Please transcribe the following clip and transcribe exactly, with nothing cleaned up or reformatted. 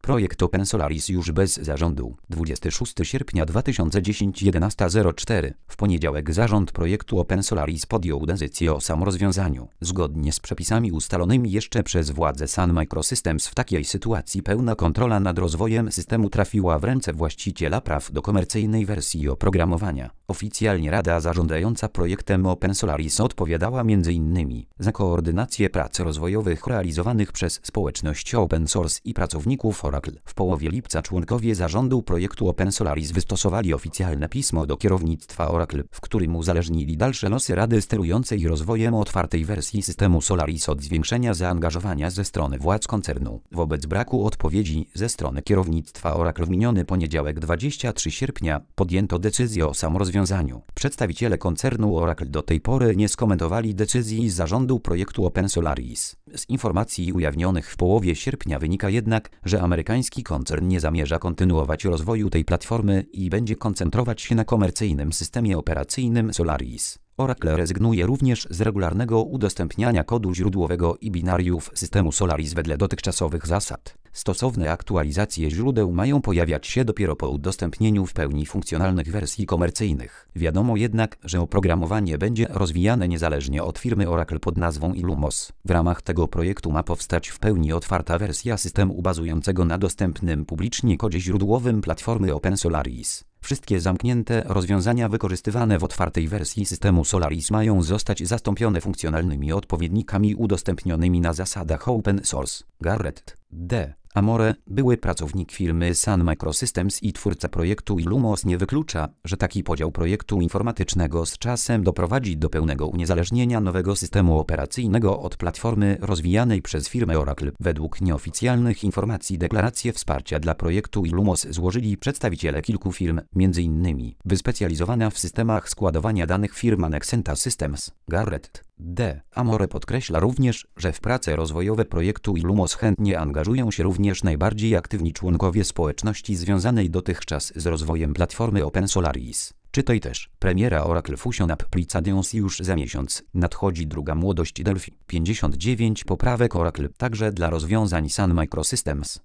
Projekt Open Solaris już bez zarządu. dwudziestego szóstego sierpnia dwa tysiące dziesiątego jedenasta zero cztery. W poniedziałek zarząd projektu Open Solaris podjął decyzję o samorozwiązaniu. Zgodnie z przepisami ustalonymi jeszcze przez władze Sun Microsystems w takiej sytuacji pełna kontrola nad rozwojem systemu trafiła w ręce właściciela praw do komercyjnej wersji oprogramowania. Oficjalnie Rada Zarządzająca projektem Open Solaris odpowiadała między innymi za koordynację prac rozwojowych realizowanych przez społeczność Open Source i pracowników Oracle. W połowie lipca członkowie zarządu projektu Open Solaris wystosowali oficjalne pismo do kierownictwa Oracle, w którym uzależnili dalsze losy Rady sterującej rozwojem otwartej wersji systemu Solaris od zwiększenia zaangażowania ze strony władz koncernu. Wobec braku odpowiedzi ze strony kierownictwa Oracle w miniony poniedziałek dwudziestego trzeciego sierpnia podjęto decyzję o samorozwiązaniu. Przedstawiciele koncernu Oracle do tej pory nie skomentowali decyzji zarządu projektu Open Solaris. Z informacji ujawnionych w połowie sierpnia wynika jednak, że amerykański koncern nie zamierza kontynuować rozwoju tej platformy i będzie koncentrować się na komercyjnym systemie operacyjnym Solaris. Oracle rezygnuje również z regularnego udostępniania kodu źródłowego i binariów systemu Solaris wedle dotychczasowych zasad. Stosowne aktualizacje źródeł mają pojawiać się dopiero po udostępnieniu w pełni funkcjonalnych wersji komercyjnych. Wiadomo jednak, że oprogramowanie będzie rozwijane niezależnie od firmy Oracle pod nazwą Illumos. W ramach tego projektu ma powstać w pełni otwarta wersja systemu bazującego na dostępnym publicznie kodzie źródłowym platformy Open Solaris. Wszystkie zamknięte rozwiązania wykorzystywane w otwartej wersji systemu Solaris mają zostać zastąpione funkcjonalnymi odpowiednikami udostępnionymi na zasadach Open Source. Garrett D. Amore, były pracownik firmy Sun Microsystems i twórca projektu Illumos, nie wyklucza, że taki podział projektu informatycznego z czasem doprowadzi do pełnego uniezależnienia nowego systemu operacyjnego od platformy rozwijanej przez firmę Oracle. Według nieoficjalnych informacji deklaracje wsparcia dla projektu Illumos złożyli przedstawiciele kilku firm, między innymi wyspecjalizowana w systemach składowania danych firma Nexenta Systems. Garrett D. Amore podkreśla również, że w prace rozwojowe projektu Illumos chętnie angażują się również najbardziej aktywni członkowie społeczności związanej dotychczas z rozwojem platformy Open Solaris. Czytaj też. Premiera Oracle Fusion Applications już za miesiąc. Nadchodzi druga młodość Delphi. pięćdziesiąt dziewięć poprawek Oracle także dla rozwiązań Sun Microsystems.